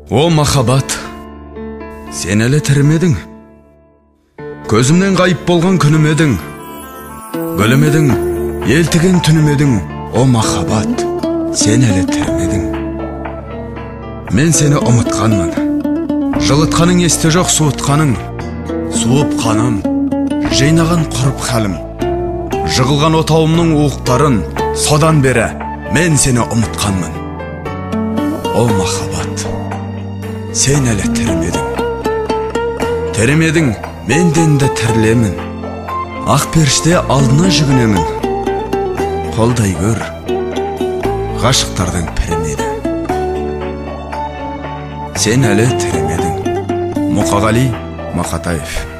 О махаббат, сен әлі тірімедің. Көзімнен ғайып болған күнім едің. Гүлім едің, елтіген түнім едің. О махаббат, сен әлі тірімедің. Мен сені ұмытқанмын. Жылытқаның есте жоқ суытқаның. Суып қаным, жайнаған құрып халім. Жығылған отауымның уықтарын содан бері мен сені ұмытқанмын. О махаббат, сен әлі тірімедің. Тірімедің, менден де тірілемін. Ақ періште алдына жүгінемін. Қолдай көр, ғашықтардың пірімеді. Сен әлі тірімедің. Мұқағали Мақатаев.